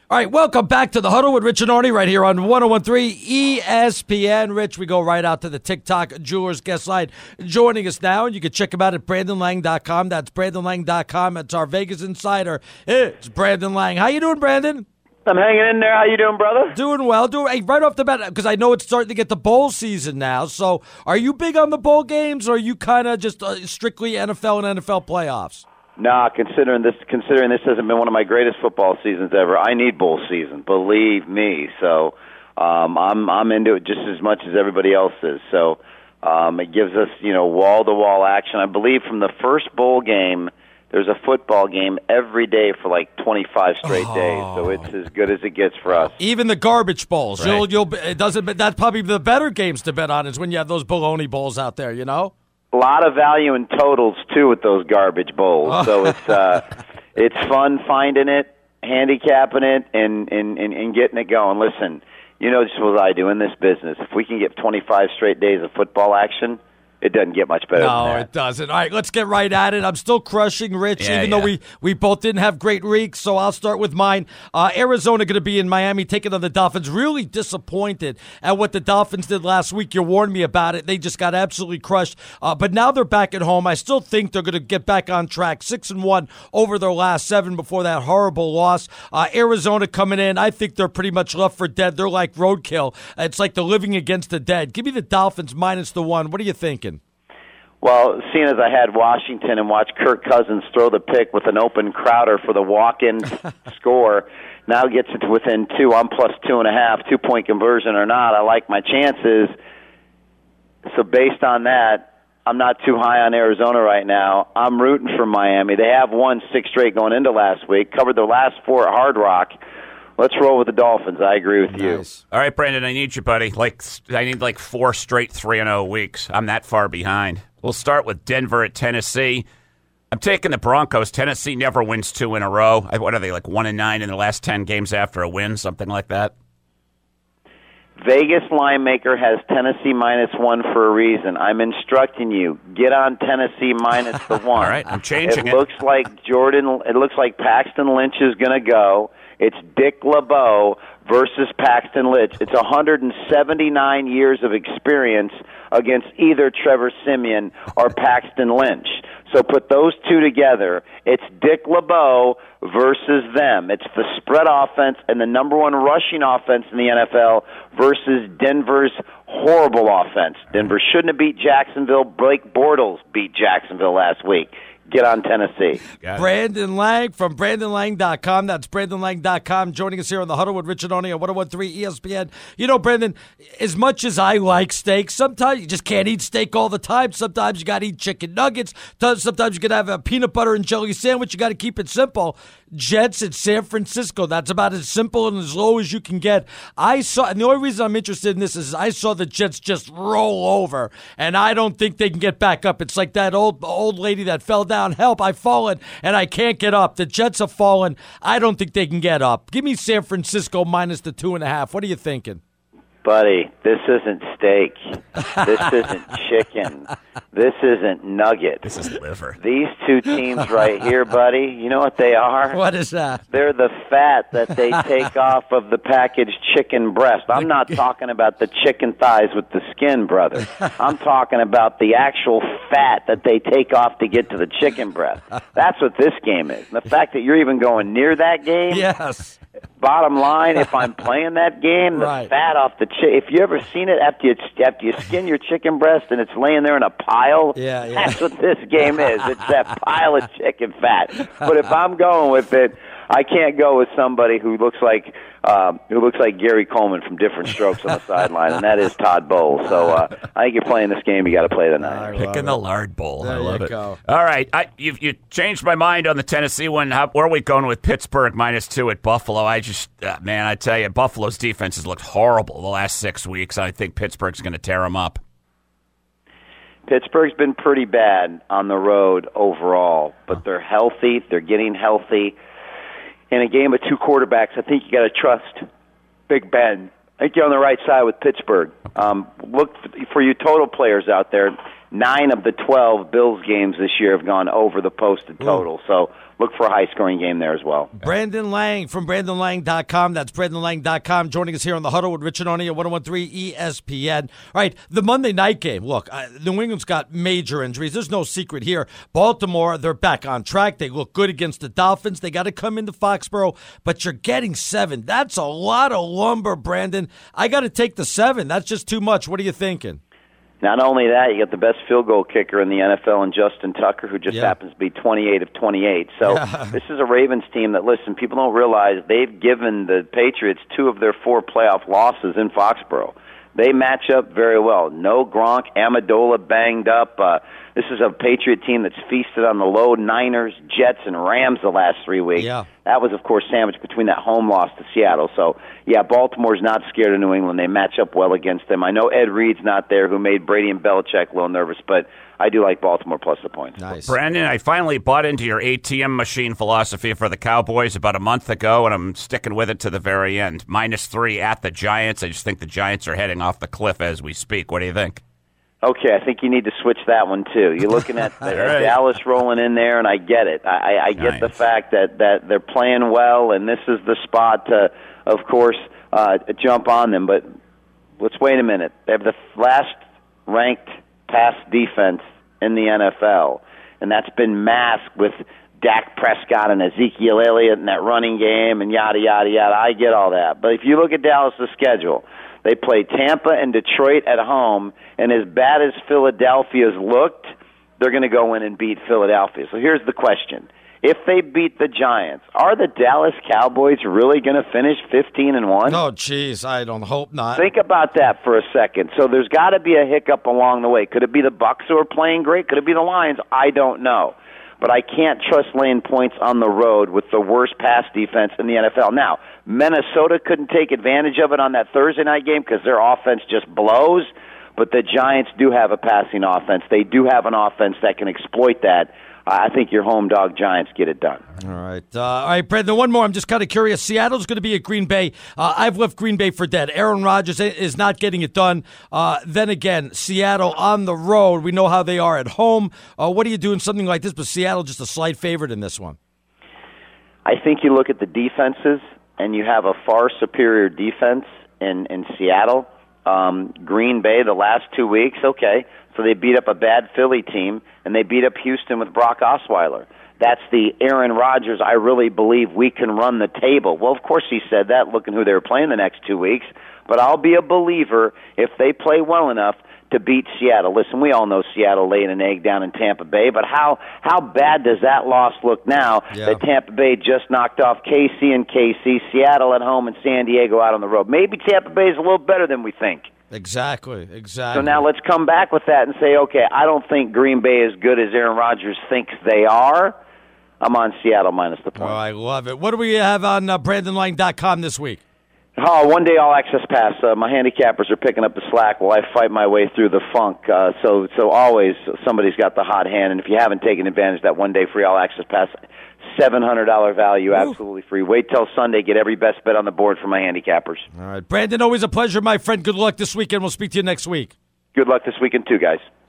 All right, welcome back to the Huddle with Rich and Arnie right here on 101.3 ESPN. Rich, we go right out to the TikTok Jewelers guest line. Joining us now, and you can check him out at BrandonLang.com. That's BrandonLang.com. It's our Vegas insider. It's Brandon Lang. How you doing, Brandon? I'm hanging in there. How you doing, brother? Doing well. Hey, right off the bat, because I know it's starting to get the bowl season now. So are you big on the bowl games, or are you kind of just strictly NFL and NFL playoffs? Nah, considering this hasn't been one of my greatest football seasons ever, I need bowl season, believe me. So I'm into it just as much as everybody else is. So it gives us, wall-to-wall action. I believe from the first bowl game, there's a football game every day for like 25 straight days. So it's as good as it gets for us. Even the garbage bowls. Right. That's probably the better games to bet on is when you have those baloney bowls out there, you know? A lot of value in totals, too, with those garbage bowls. So it's fun finding it, handicapping it, and getting it going. Listen, just what I do in this business. If we can get 25 straight days of football action, it doesn't get much better than that. No, it doesn't. All right, let's get right at it. I'm still crushing Rich, even though we both didn't have great weeks, so I'll start with mine. Arizona going to be in Miami taking on the Dolphins. Really disappointed at what the Dolphins did last week. You warned me about it. They just got absolutely crushed. But now they're back at home. I still think they're going to get back on track. 6-1 over their last 7 before that horrible loss. Arizona coming in, I think they're pretty much left for dead. They're like roadkill. It's like the living against the dead. Give me the Dolphins -1. What are you thinking? Well, seeing as I had Washington and watched Kirk Cousins throw the pick with an open Crowder for the walk-in score, now gets it to within 2. I'm plus 2.5, 2-point conversion or not. I like my chances. So based on that, I'm not too high on Arizona right now. I'm rooting for Miami. They have won 6 straight going into last week, covered their last 4 at Hard Rock. Let's roll with the Dolphins. I agree with you. All right, Brandon, I need you, buddy. I need 4 straight 3-0 weeks. I'm that far behind. We'll start with Denver at Tennessee. I'm taking the Broncos. Tennessee never wins 2 in a row. What are they, 1-9 in the last 10 games after a win, something like that? Vegas line maker has Tennessee -1 for a reason. I'm instructing you. Get on Tennessee -1. All right, I'm changing it. It looks like Paxton Lynch is going to go. It's Dick LeBeau versus Paxton Lynch. It's 179 years of experience against either Trevor Siemian or Paxton Lynch. So put those two together. It's Dick LeBeau versus them. It's the spread offense and the number 1 rushing offense in the NFL versus Denver's horrible offense. Denver shouldn't have beat Jacksonville. Blake Bortles beat Jacksonville last week. Get on Tennessee. Brandon Lang from BrandonLang.com. That's BrandonLang.com. Joining us here on the Huddle with Richard Oney on 101.3 ESPN. Brandon, as much as I like steak, sometimes you just can't eat steak all the time. Sometimes you got to eat chicken nuggets. Sometimes you got to have a peanut butter and jelly sandwich. You got to keep it simple. Jets at San Francisco. That's about as simple and as low as you can get. And the only reason I'm interested in this is I saw the Jets just roll over, and I don't think they can get back up. It's like that old lady that fell down. Help, I've fallen, and I can't get up. The Jets have fallen. I don't think they can get up. Give me San Francisco -2.5. What are you thinking? Buddy, this isn't steak. This isn't chicken. This isn't nugget. This is liver. These 2 teams right here, buddy, you know what they are? What is that? They're the fat that they take off of the packaged chicken breast. I'm not talking about the chicken thighs with the skin, brother. I'm talking about the actual fat that they take off to get to the chicken breast. That's what this game is. And the fact that you're even going near that game. Yes. Bottom line, if I'm playing that game, the fat off the if you ever seen it after you skin your chicken breast and it's laying there in a pile, that's what this game is. It's that pile of chicken fat. But if I'm going with it, I can't go with somebody who looks like Gary Coleman from Different Strokes on the sideline, and that is Todd Bowles. So I think you're playing this game. You got to play the night. Picking the lard bowl. There I love it. go. All right, you changed my mind on the Tennessee one. Where are we going with Pittsburgh -2 at Buffalo? I just I tell you, Buffalo's defense has looked horrible the last 6 weeks. I think Pittsburgh's going to tear them up. Pittsburgh's been pretty bad on the road overall, but they're healthy. They're getting healthy. In a game of 2 quarterbacks, I think you got to trust Big Ben. I think you're on the right side with Pittsburgh. Look for you total players out there. 9 of the 12 Bills games this year have gone over the posted total. So look for a high-scoring game there as well. Brandon Lang from BrandonLang.com. That's BrandonLang.com. Joining us here on the Huddle with Rich and Oni at 101.3 ESPN. All right, the Monday night game. Look, New England's got major injuries. There's no secret here. Baltimore, they're back on track. They look good against the Dolphins. They got to come into Foxborough, but you're getting 7. That's a lot of lumber, Brandon. I got to take the 7. That's just too much. What are you thinking? Not only that, you got the best field goal kicker in the NFL in Justin Tucker, who just happens to be 28 of 28. So this is a Ravens team that, listen, people don't realize they've given the Patriots 2 of their 4 playoff losses in Foxborough. They match up very well. No Gronk, Amendola banged up. This is a Patriot team that's feasted on the low Niners, Jets, and Rams the last 3 weeks. Yeah. That was, of course, sandwiched between that home loss to Seattle. So, yeah, Baltimore's not scared of New England. They match up well against them. I know Ed Reed's not there, who made Brady and Belichick a little nervous, but I do like Baltimore plus the points. Nice. Brandon, I finally bought into your ATM machine philosophy for the Cowboys about a month ago, and I'm sticking with it to the very end. -3 at the Giants. I just think the Giants are heading off the cliff as we speak. What do you think? Okay, I think you need to switch that one, too. You're looking at Dallas rolling in there, and I get it. I get the fact that they're playing well, and this is the spot to, of course, jump on them. But let's wait a minute. They have the last ranked pass defense in the NFL, and that's been masked with Dak Prescott and Ezekiel Elliott in that running game and yada, yada, yada. I get all that. But if you look at Dallas' schedule, they play Tampa and Detroit at home, and as bad as Philadelphia's looked, they're going to go in and beat Philadelphia. So here's the question. If they beat the Giants, are the Dallas Cowboys really going to finish 15-1? Oh, geez, I don't hope not. Think about that for a second. So there's got to be a hiccup along the way. Could it be the Bucs who are playing great? Could it be the Lions? I don't know. But I can't trust laying points on the road with the worst pass defense in the NFL. Now, Minnesota couldn't take advantage of it on that Thursday night game because their offense just blows. But the Giants do have a passing offense. They do have an offense that can exploit that. I think your home dog Giants get it done. All right, Brandon, one more. I'm just kind of curious. Seattle's going to be at Green Bay. I've left Green Bay for dead. Aaron Rodgers is not getting it done. Then again, Seattle on the road. We know how they are at home. What are you doing something like this? But Seattle just a slight favorite in this one. I think you look at the defenses, and you have a far superior defense in Seattle. Green Bay the last 2 weeks, okay. So they beat up a bad Philly team, and they beat up Houston with Brock Osweiler. That's the Aaron Rodgers, I really believe we can run the table. Well, of course he said that, looking who they were playing the next 2 weeks. But I'll be a believer if they play well enough to beat Seattle. Listen, we all know Seattle laid an egg down in Tampa Bay, but how bad does that loss look now that Tampa Bay just knocked off KC and KC, Seattle at home, and San Diego out on the road? Maybe Tampa Bay is a little better than we think. Exactly. So now let's come back with that and say, okay, I don't think Green Bay is as good as Aaron Rodgers thinks they are. I'm on Seattle minus the point. Oh, I love it. What do we have on BrandonLang.com this week? Oh, one day all access pass. My handicappers are picking up the slack while I fight my way through the funk. So always somebody's got the hot hand, and if you haven't taken advantage of that one day free all access pass, $700 value, absolutely free. Wait till Sunday, get every best bet on the board for my handicappers. All right, Brandon, always a pleasure, my friend. Good luck this weekend. We'll speak to you next week. Good luck this weekend too, guys.